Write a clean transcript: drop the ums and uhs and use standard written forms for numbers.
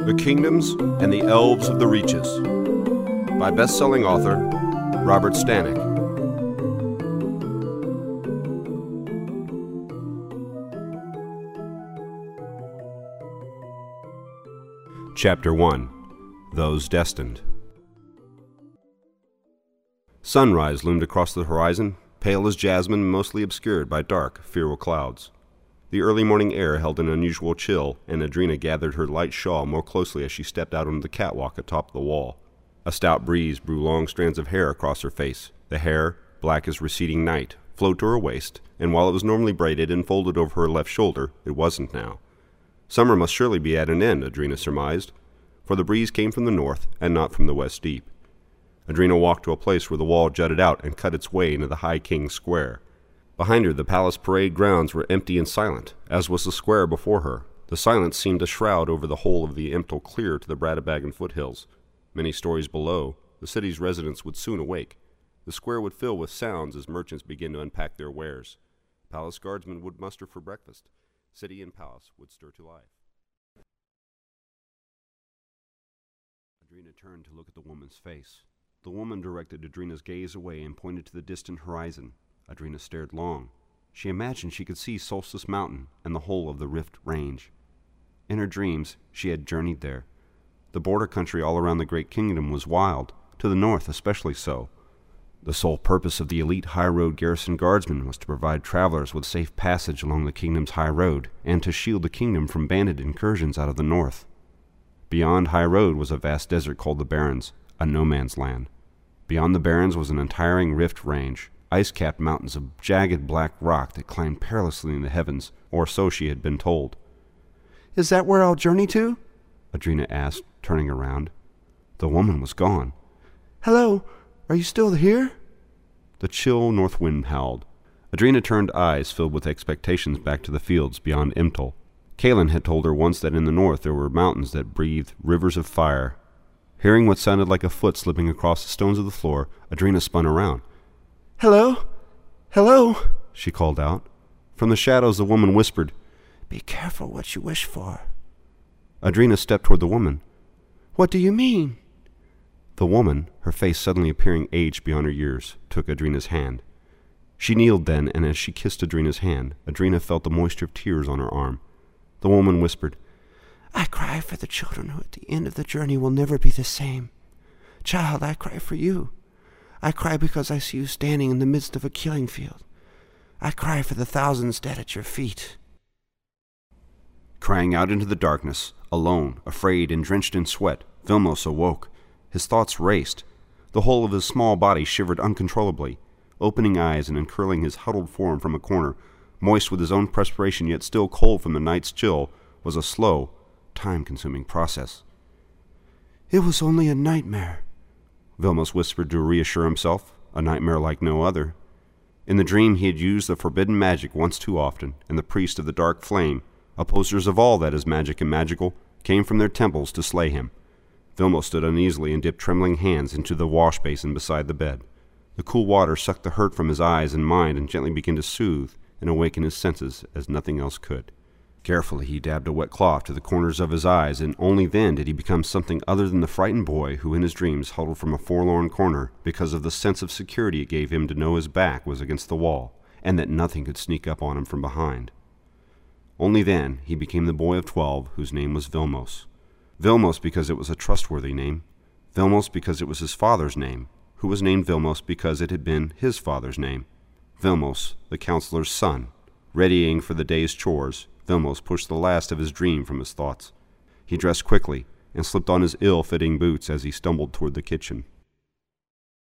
The Kingdoms and the Elves of the Reaches by best-selling author Robert Stanek. Chapter 1. Those Destined. Sunrise loomed across the horizon, pale as jasmine and mostly obscured by dark, fearful clouds. The early morning air held an unusual chill, and Adrena gathered her light shawl more closely as she stepped out onto the catwalk atop the wall. A stout breeze blew long strands of hair across her face. The hair, black as receding night, flowed to her waist, and while it was normally braided and folded over her left shoulder, it wasn't now. Summer must surely be at an end, Adrena surmised, for the breeze came from the north and not from the west deep. Adrena walked to a place where the wall jutted out and cut its way into the High King's Square. Behind her, the palace parade grounds were empty and silent, as was the square before her. The silence seemed to shroud over the whole of the Imtal clear to the Bratabagan foothills. Many stories below, the city's residents would soon awake. The square would fill with sounds as merchants began to unpack their wares. Palace guardsmen would muster for breakfast. City and palace would stir to life. Adrena turned to look at the woman's face. The woman directed Adrena's gaze away and pointed to the distant horizon. Adrena stared long. She imagined she could see Solstice Mountain and the whole of the Rift Range. In her dreams, she had journeyed there. The border country all around the Great Kingdom was wild, to the north especially so. The sole purpose of the elite High Road garrison guardsmen was to provide travelers with safe passage along the kingdom's high road, and to shield the kingdom from bandit incursions out of the north. Beyond High Road was a vast desert called the Barrens, a no-man's land. Beyond the Barrens was an entire Rift Range, ice-capped mountains of jagged black rock that climbed perilously in the heavens, or so she had been told. "Is that where I'll journey to?" Adrena asked, turning around. The woman was gone. "Hello, are you still here?" The chill north wind howled. Adrena turned eyes filled with expectations back to the fields beyond Imtal. Kaelin had told her once that in the north there were mountains that breathed rivers of fire. Hearing what sounded like a foot slipping across the stones of the floor, Adrena spun around. "Hello? Hello?" she called out. From the shadows the woman whispered, "Be careful what you wish for." Adrena stepped toward the woman. "What do you mean?" The woman, her face suddenly appearing aged beyond her years, took Adrena's hand. She kneeled then, and as she kissed Adrena's hand, Adrena felt the moisture of tears on her arm. The woman whispered, "I cry for the children who at the end of the journey will never be the same. Child, I cry for you. I cry because I see you standing in the midst of a killing field. I cry for the thousands dead at your feet." Crying out into the darkness, alone, afraid, and drenched in sweat, Vilmos awoke. His thoughts raced. The whole of his small body shivered uncontrollably. Opening eyes and uncurling his huddled form from a corner, moist with his own perspiration yet still cold from the night's chill, was a slow, time-consuming process. "It was only a nightmare," Vilmos whispered to reassure himself, a nightmare like no other. In the dream he had used the forbidden magic once too often, and the priest of the dark flame, opposers of all that is magic and magical, came from their temples to slay him. Vilmos stood uneasily and dipped trembling hands into the wash basin beside the bed. The cool water sucked the hurt from his eyes and mind and gently began to soothe and awaken his senses as nothing else could. Carefully he dabbed a wet cloth to the corners of his eyes, and only then did he become something other than the frightened boy who in his dreams huddled from a forlorn corner because of the sense of security it gave him to know his back was against the wall, and that nothing could sneak up on him from behind. Only then he became the boy of 12 whose name was Vilmos. Vilmos because it was a trustworthy name. Vilmos because it was his father's name, who was named Vilmos because it had been his father's name. Vilmos, the counselor's son. Readying for the day's chores, Vilmos pushed the last of his dream from his thoughts. He dressed quickly and slipped on his ill-fitting boots as he stumbled toward the kitchen.